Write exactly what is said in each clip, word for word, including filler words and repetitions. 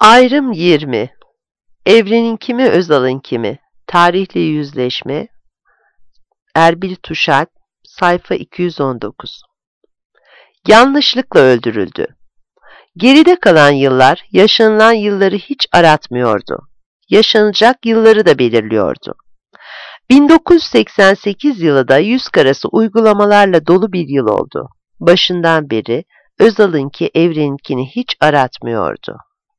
Ayrım yirmi. Evrenin kimi, Özal'ın kimi? Tarihle yüzleşme. Erbil Tuşalp, sayfa iki yüz on dokuz. Yanlışlıkla öldürüldü. Geride kalan yıllar, yaşanılan yılları hiç aratmıyordu. Yaşanacak yılları da belirliyordu. bin dokuz yüz seksen sekiz yılı da yüz karası uygulamalarla dolu bir yıl oldu. Başından beri Özal'ınki Evren'inkini hiç aratmıyordu.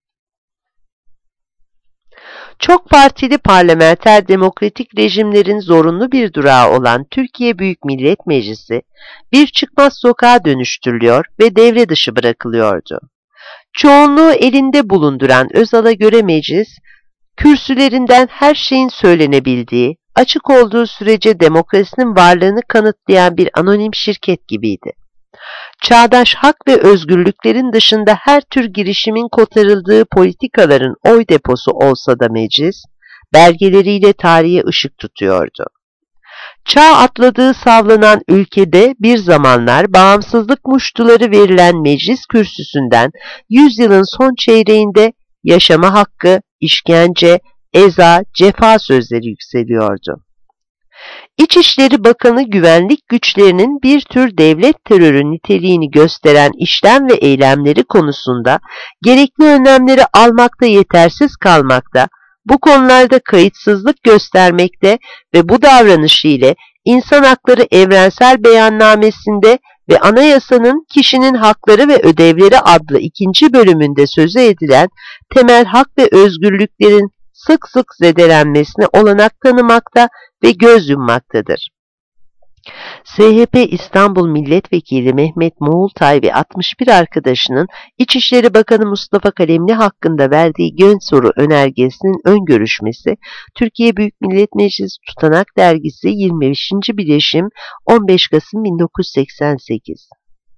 Çok partili parlamenter demokratik rejimlerin zorunlu bir durağı olan Türkiye Büyük Millet Meclisi bir çıkmaz sokağa dönüştürülüyor ve devre dışı bırakılıyordu. Çoğunluğu elinde bulunduran Özal'a göre meclis, kürsülerinden her şeyin söylenebildiği, açık olduğu sürece demokrasinin varlığını kanıtlayan bir anonim şirket gibiydi. Çağdaş hak ve özgürlüklerin dışında her tür girişimin kotarıldığı politikaların oy deposu olsa da meclis, belgeleriyle tarihe ışık tutuyordu. Çağ atladığı savlanan ülkede bir zamanlar bağımsızlık muştuları verilen meclis kürsüsünden yüzyılın son çeyreğinde yaşama hakkı, işkence, eza, cefa sözleri yükseliyordu. İçişleri Bakanı güvenlik güçlerinin bir tür devlet terörü niteliğini gösteren işlem ve eylemleri konusunda gerekli önlemleri almakta yetersiz kalmakta, bu konularda kayıtsızlık göstermekte ve bu davranışı ile İnsan Hakları Evrensel Beyannamesi'nde ve Anayasanın Kişinin Hakları ve Ödevleri adlı ikinci bölümünde sözü edilen temel hak ve özgürlüklerin sık sık zedelenmesine olanak tanımakta ve göz yummaktadır. S H P İstanbul Milletvekili Mehmet Moğultay ve altmış bir arkadaşının İçişleri Bakanı Mustafa Kalemli hakkında verdiği gen soru önergesinin ön görüşmesi, Türkiye Büyük Millet Meclisi Tutanak Dergisi yirmi beşinci Bileşim on beş Kasım bin dokuz yüz seksen sekiz.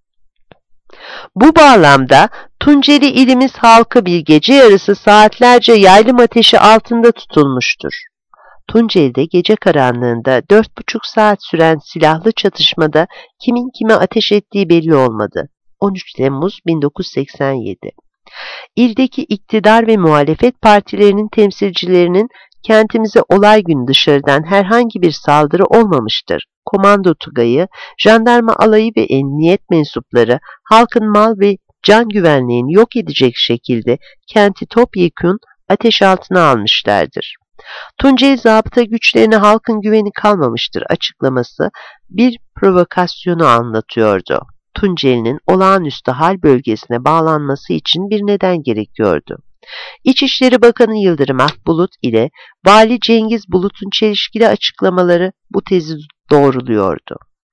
Bu bağlamda Tunceli ilimiz halkı bir gece yarısı saatlerce yaylım ateşi altında tutulmuştur. Tunceli'de gece karanlığında dört buçuk saat süren silahlı çatışmada kimin kime ateş ettiği belli olmadı. on üç Temmuz bin dokuz yüz seksen yedi. İldeki iktidar ve muhalefet partilerinin temsilcilerinin kentimize olay günü dışarıdan herhangi bir saldırı olmamıştır. Komando tugayı, jandarma alayı ve emniyet mensupları halkın mal ve can güvenliğini yok edecek şekilde kenti topyekün ateş altına almışlardır. Tunceli zabıta güçlerine halkın güveni kalmamıştır açıklaması bir provokasyonu anlatıyordu. Tunceli'nin olağanüstü hal bölgesine bağlanması için bir neden gerekiyordu. İçişleri Bakanı Yıldırım Akbulut ile Vali Cengiz Bulut'un çelişkili açıklamaları bu tezi doğruluyordu.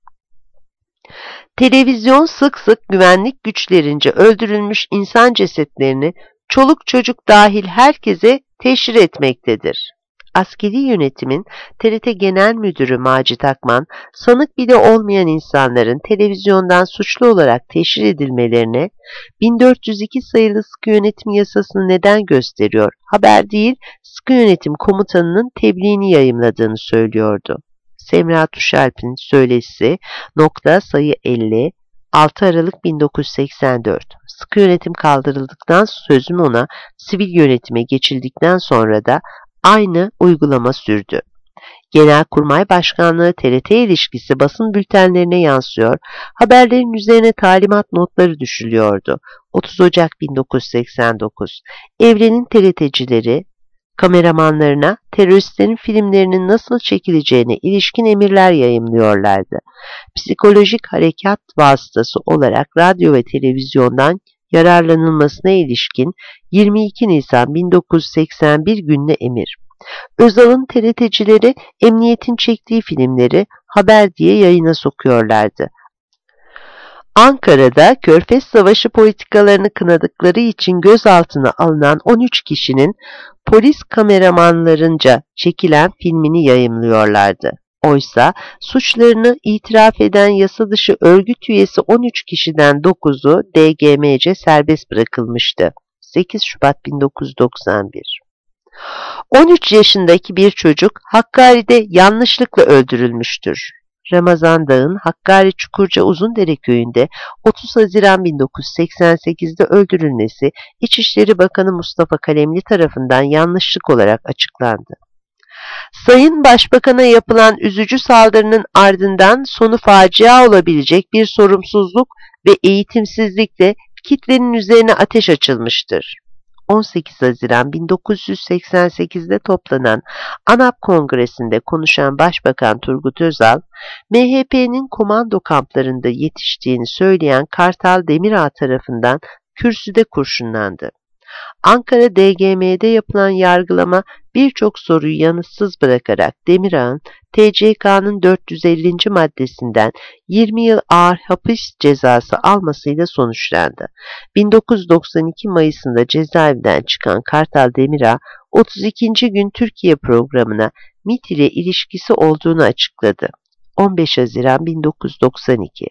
Televizyon sık sık güvenlik güçlerince öldürülmüş insan cesetlerini çoluk çocuk dahil herkese teşhir etmektedir. Askeri yönetimin T R T Genel Müdürü Macit Akman, sanık bile olmayan insanların televizyondan suçlu olarak teşhir edilmelerine bin dört yüz iki sayılı sıkı yönetim yasasını neden gösteriyor, haber değil sıkı yönetim komutanının tebliğini yayımladığını söylüyordu. Semra Tuşalp'in söyleşisi nokta sayı elli altı Aralık bin dokuz yüz seksen dört. Sıkı yönetim kaldırıldıktan sözüm ona sivil yönetime geçildikten sonra da aynı uygulama sürdü. Genelkurmay Başkanlığı T R T ilişkisi basın bültenlerine yansıyor, haberlerin üzerine talimat notları düşülüyordu. otuz Ocak bin dokuz yüz seksen dokuz. Evrenin T R T'cileri kameramanlarına teröristlerin filmlerinin nasıl çekileceğine ilişkin emirler yayımlıyorlardı. Psikolojik harekat vasıtası olarak radyo ve televizyondan yararlanılmasına ilişkin yirmi iki Nisan bin dokuz yüz seksen bir günlü emir. Özal'ın T R T'cileri emniyetin çektiği filmleri haber diye yayına sokuyorlardı. Ankara'da Körfez Savaşı politikalarını kınadıkları için gözaltına alınan on üç kişinin polis kameramanlarınca çekilen filmini yayımlıyorlardı. Oysa suçlarını itiraf eden yasa dışı örgüt üyesi on üç kişiden dokuzu D G M C serbest bırakılmıştı. sekiz Şubat bin dokuz yüz doksan bir. on üç yaşındaki bir çocuk Hakkari'de yanlışlıkla öldürülmüştür. Ramazan Dağ'ın Hakkari Çukurca Uzundere köyünde otuz Haziran bin dokuz yüz seksen sekiz'de öldürülmesi İçişleri Bakanı Mustafa Kalemli tarafından yanlışlık olarak açıklandı. Sayın Başbakan'a yapılan üzücü saldırının ardından sonu facia olabilecek bir sorumsuzluk ve eğitimsizlikle kitlenin üzerine ateş açılmıştır. on sekiz Haziran bin dokuz yüz seksen sekiz'de toplanan ANAP Kongresi'nde konuşan Başbakan Turgut Özal, M H P'nin komando kamplarında yetiştiğini söyleyen Kartal Demirağ tarafından kürsüde kurşunlandı. Ankara D G M'de yapılan yargılama birçok soruyu yanıtsız bırakarak Demirağ'ın T C K'nın dört yüz ellinci maddesinden yirmi yıl ağır hapis cezası almasıyla sonuçlandı. bin dokuz yüz doksan iki Mayıs'ında cezaevinden çıkan Kartal Demirağ, otuz ikinci gün Türkiye programına MİT ile ilişkisi olduğunu açıkladı. on beş Haziran bin dokuz yüz doksan iki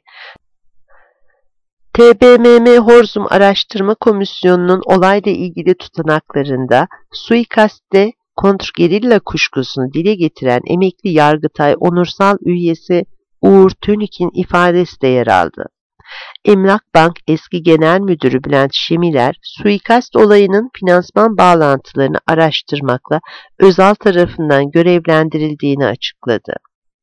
T B M M Horzum Araştırma Komisyonu'nun olayla ilgili tutanaklarında suikastte kontrgerilla kuşkusunu dile getiren emekli Yargıtay Onursal üyesi Uğur Tönük'in ifadesi de yer aldı. Emlak Bank eski genel müdürü Bülent Şemiler, suikast olayının finansman bağlantılarını araştırmakla Özal tarafından görevlendirildiğini açıkladı.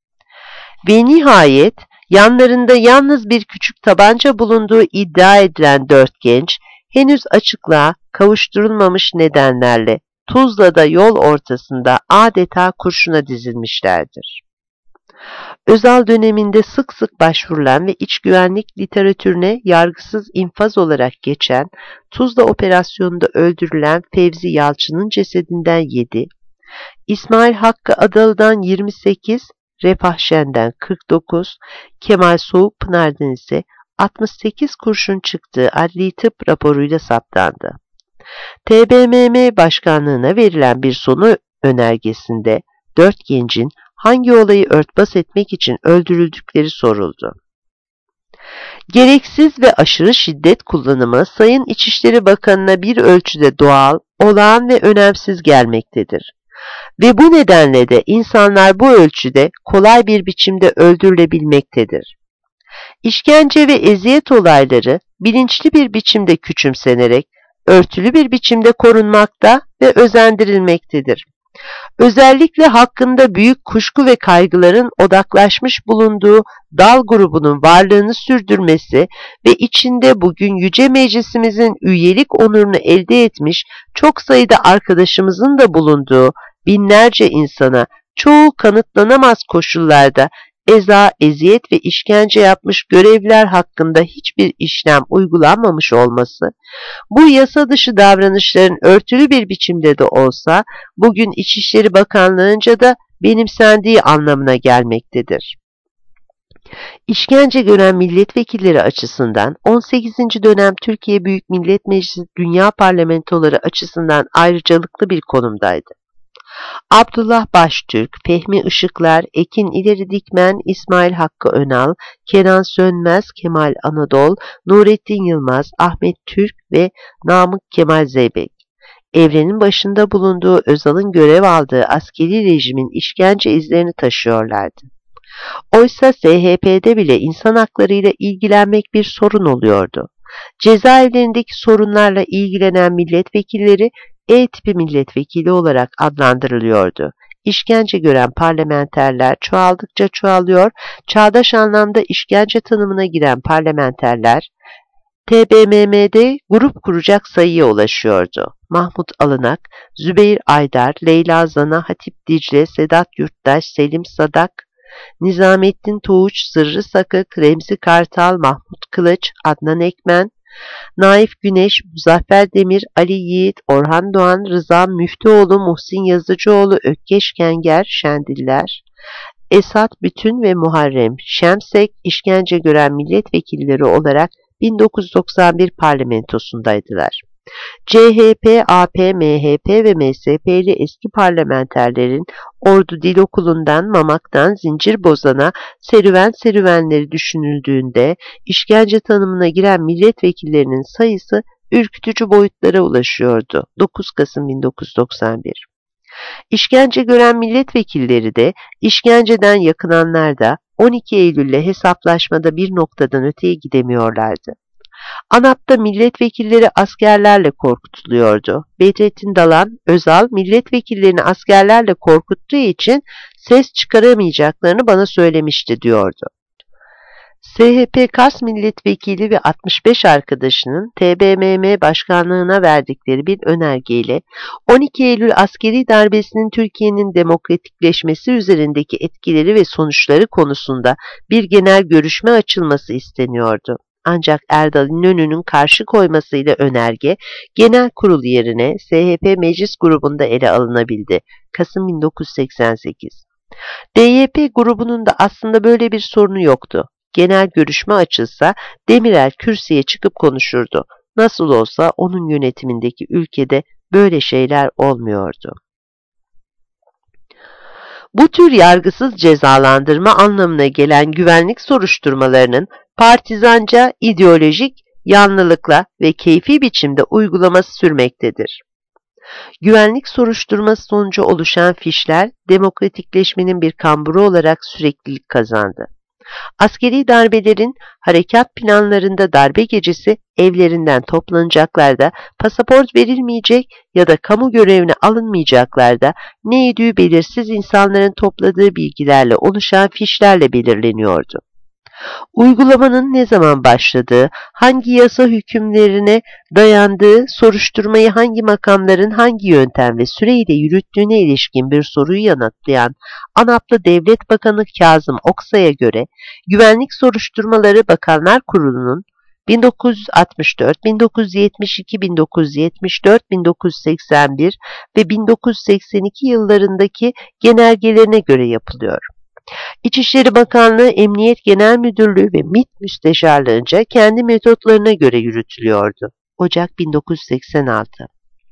Ve nihayet, yanlarında yalnız bir küçük tabanca bulunduğu iddia edilen dört genç, henüz açıklığa kavuşturulmamış nedenlerle Tuzla'da yol ortasında adeta kurşuna dizilmişlerdir. Özal döneminde sık sık başvurulan ve iç güvenlik literatürüne yargısız infaz olarak geçen Tuzla operasyonunda öldürülen Fevzi Yalçın'ın cesedinden yedi, İsmail Hakkı Adalı'dan yirmi sekiz, Refah Şen'den kırk dokuz, Kemal Soğukpınar'dan ise altmış sekiz kurşun çıktığı adli tıp raporuyla saptandı. T B M M Başkanlığı'na verilen bir sonu önergesinde dört gencin hangi olayı örtbas etmek için öldürüldükleri soruldu. Gereksiz ve aşırı şiddet kullanımı Sayın İçişleri Bakanı'na bir ölçüde doğal, olağan ve önemsiz gelmektedir. Ve bu nedenle de insanlar bu ölçüde kolay bir biçimde öldürülebilmektedir. İşkence ve eziyet olayları bilinçli bir biçimde küçümsenerek, örtülü bir biçimde korunmakta ve özendirilmektedir. Özellikle hakkında büyük kuşku ve kaygıların odaklaşmış bulunduğu dal grubunun varlığını sürdürmesi ve içinde bugün Yüce Meclisimizin üyelik onurunu elde etmiş çok sayıda arkadaşımızın da bulunduğu binlerce insana çoğu kanıtlanamaz koşullarda eza, eziyet ve işkence yapmış görevliler hakkında hiçbir işlem uygulanmamış olması, bu yasa dışı davranışların örtülü bir biçimde de olsa bugün İçişleri Bakanlığı'nca da benimsendiği anlamına gelmektedir. İşkence gören milletvekilleri açısından on sekizinci dönem Türkiye Büyük Millet Meclisi Dünya Parlamentoları açısından ayrıcalıklı bir konumdaydı. Abdullah Baştürk, Fehmi Işıklar, Ekin İleri Dikmen, İsmail Hakkı Önal, Kenan Sönmez, Kemal Anadol, Nurettin Yılmaz, Ahmet Türk ve Namık Kemal Zeybek. Evrenin başında bulunduğu Özal'ın görev aldığı askeri rejimin işkence izlerini taşıyorlardı. Oysa S H P'de bile insan haklarıyla ilgilenmek bir sorun oluyordu. Cezaevlerindeki sorunlarla ilgilenen milletvekilleri E tipi milletvekili olarak adlandırılıyordu. İşkence gören parlamenterler çoğaldıkça çoğalıyor, çağdaş anlamda işkence tanımına giren parlamenterler T B M M'de grup kuracak sayıya ulaşıyordu. Mahmut Alınak, Zübeyir Aydar, Leyla Zana, Hatip Dicle, Sedat Yurttaş, Selim Sadak, Nizamettin Tuğuç, Sırrı Sakık, Remzi Kartal, Mahmut Kılıç, Adnan Ekmen, Naif Güneş, Muzaffer Demir, Ali Yiğit, Orhan Doğan, Rıza Müftüoğlu, Muhsin Yazıcıoğlu, Ökkeş Kenger, Şendiller, Esat Bütün ve Muharrem Şemsek işkence gören milletvekilleri olarak bin dokuz yüz doksan bir parlamentosundaydılar. C H P, A P, M H P ve M S P'li eski parlamenterlerin Ordu Dil Okulu'ndan, Mamak'tan Zincirbozan'a serüven serüvenleri düşünüldüğünde işkence tanımına giren milletvekillerinin sayısı ürkütücü boyutlara ulaşıyordu. dokuz Kasım bin dokuz yüz doksan bir. İşkence gören milletvekilleri de, işkenceden yakınanlar da on iki Eylül'le hesaplaşmada bir noktadan öteye gidemiyorlardı. ANAP'ta milletvekilleri askerlerle korkutuluyordu. Bedrettin Dalan, Özal milletvekillerini askerlerle korkuttuğu için ses çıkaramayacaklarını bana söylemişti diyordu. S H P Kars milletvekili ve altmış beş arkadaşının T B M M başkanlığına verdikleri bir önergeyle on iki Eylül askeri darbesinin Türkiye'nin demokratikleşmesi üzerindeki etkileri ve sonuçları konusunda bir genel görüşme açılması isteniyordu. Ancak Erdal İnönü'nün karşı koymasıyla önerge genel kurul yerine S H P meclis grubunda ele alınabildi. Kasım bin dokuz yüz seksen sekiz. D Y P grubunun da aslında böyle bir sorunu yoktu. Genel görüşme açılsa Demirel kürsüye çıkıp konuşurdu. Nasıl olsa onun yönetimindeki ülkede böyle şeyler olmuyordu. Bu tür yargısız cezalandırma anlamına gelen güvenlik soruşturmalarının partizanca, ideolojik, yanlılıkla ve keyfi biçimde uygulaması sürmektedir. Güvenlik soruşturması sonucu oluşan fişler, demokratikleşmenin bir kamburu olarak süreklilik kazandı. Askeri darbelerin harekat planlarında darbe gecesi evlerinden toplanacaklarda, pasaport verilmeyecek ya da kamu görevine alınmayacaklarda ne idüğü belirsiz insanların topladığı bilgilerle oluşan fişlerle belirleniyordu. Uygulamanın ne zaman başladığı, hangi yasa hükümlerine dayandığı, soruşturmayı hangi makamların hangi yöntem ve süreyle yürüttüğüne ilişkin bir soruyu yanıtlayan ANAP'lı Devlet Bakanı Kazım Oksay'a göre, Güvenlik Soruşturmaları Bakanlar Kurulu'nun bin dokuz yüz altmış dört, bin dokuz yüz yetmiş iki, bin dokuz yüz yetmiş dört, bin dokuz yüz seksen bir ve bin dokuz yüz seksen iki yıllarındaki genelgelerine göre yapılıyor. İçişleri Bakanlığı, Emniyet Genel Müdürlüğü ve M İ T Müsteşarlığınca kendi metotlarına göre yürütülüyordu. Ocak bin dokuz yüz seksen altı.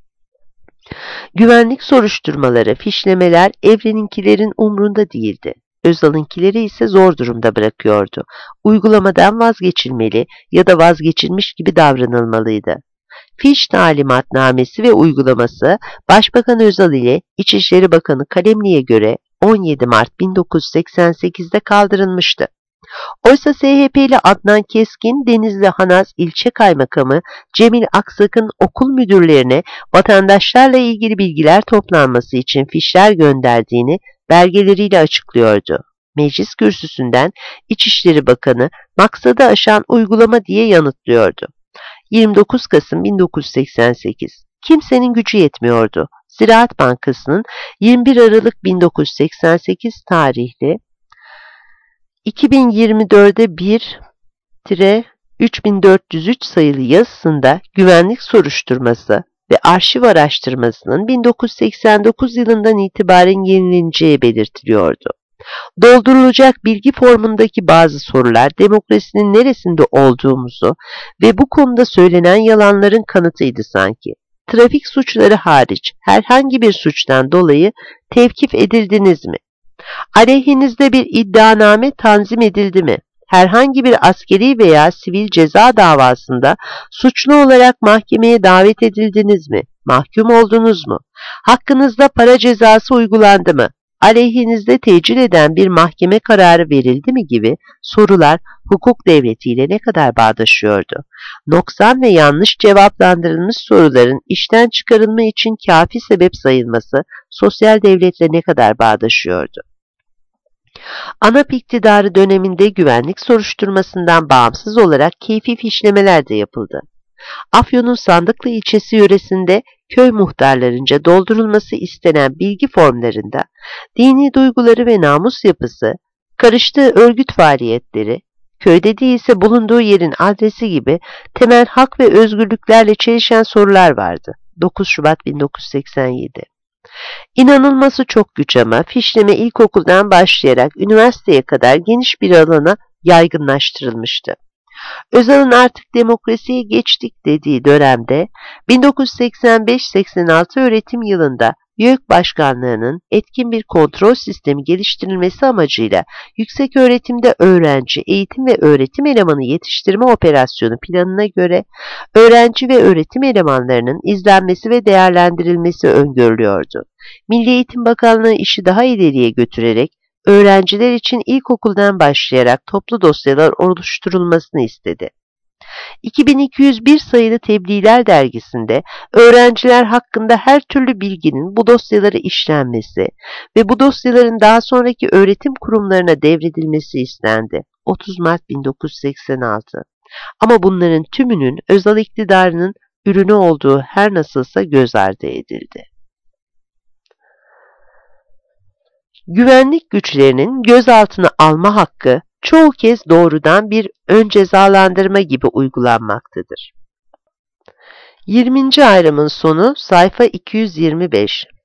Güvenlik soruşturmaları, fişlemeler Evren'inkilerin umrunda değildi. Özal'ınkileri ise zor durumda bırakıyordu. Uygulamadan vazgeçilmeli ya da vazgeçilmiş gibi davranılmalıydı. Fiş talimatnamesi ve uygulaması Başbakan Özal ile İçişleri Bakanı Kalemli'ye göre on yedi Mart bin dokuz yüz seksen sekiz'de kaldırılmıştı. Oysa S H P'li Adnan Keskin, Denizli Hanaz İlçe Kaymakamı Cemil Aksak'ın okul müdürlerine vatandaşlarla ilgili bilgiler toplanması için fişler gönderdiğini belgeleriyle açıklıyordu. Meclis kürsüsünden İçişleri Bakanı maksadı aşan uygulama diye yanıtlıyordu. yirmi dokuz Kasım bin dokuz yüz seksen sekiz. Kimsenin gücü yetmiyordu. Ziraat Bankası'nın yirmi bir Aralık bin dokuz yüz seksen sekiz tarihli iki bin yirmi dört'e bir üç bin dört yüz üç sayılı yazısında güvenlik soruşturması ve arşiv araştırmasının bin dokuz yüz seksen dokuz yılından itibaren yenileneceği belirtiliyordu. Doldurulacak bilgi formundaki bazı sorular demokrasinin neresinde olduğumuzu ve bu konuda söylenen yalanların kanıtıydı sanki. Trafik suçları hariç herhangi bir suçtan dolayı tevkif edildiniz mi? Aleyhinizde bir iddianame tanzim edildi mi? Herhangi bir askeri veya sivil ceza davasında suçlu olarak mahkemeye davet edildiniz mi? Mahkum oldunuz mu? Hakkınızda para cezası uygulandı mı? Aleyhinizde tecil eden bir mahkeme kararı verildi mi gibi sorular hukuk devletiyle ne kadar bağdaşıyordu? Noksan ve yanlış cevaplandırılmış soruların işten çıkarılma için kafi sebep sayılması sosyal devletle ne kadar bağdaşıyordu? ANAP iktidarı döneminde güvenlik soruşturmasından bağımsız olarak keyfi fişlemeler de yapıldı. Afyon'un Sandıklı ilçesi yöresinde köy muhtarlarınca doldurulması istenen bilgi formlarında dini duyguları ve namus yapısı, karıştığı örgüt faaliyetleri, köyde değilse bulunduğu yerin adresi gibi temel hak ve özgürlüklerle çelişen sorular vardı. dokuz Şubat bin dokuz yüz seksen yedi. İnanılması çok güç ama fişleme ilkokuldan başlayarak üniversiteye kadar geniş bir alana yaygınlaştırılmıştı. Özal'ın artık demokrasiye geçtik dediği dönemde bin dokuz yüz seksen beş seksen altı öğretim yılında YÖK Başkanlığı'nın etkin bir kontrol sistemi geliştirilmesi amacıyla yükseköğretimde öğrenci, eğitim ve öğretim elemanı yetiştirme operasyonu planına göre öğrenci ve öğretim elemanlarının izlenmesi ve değerlendirilmesi öngörülüyordu. Milli Eğitim Bakanlığı işi daha ileriye götürerek öğrenciler için ilkokuldan başlayarak toplu dosyalar oluşturulmasını istedi. iki bin iki yüz bir sayılı Tebliğler dergisinde öğrenciler hakkında her türlü bilginin bu dosyalara işlenmesi ve bu dosyaların daha sonraki öğretim kurumlarına devredilmesi istendi. otuz Mart bin dokuz yüz seksen altı. Ama bunların tümünün özel iktidarının ürünü olduğu her nasılsa göz ardı edildi. Güvenlik güçlerinin gözaltına alma hakkı çoğu kez doğrudan bir ön cezalandırma gibi uygulanmaktadır. yirminci ayrımın sonu sayfa iki yüz yirmi beş.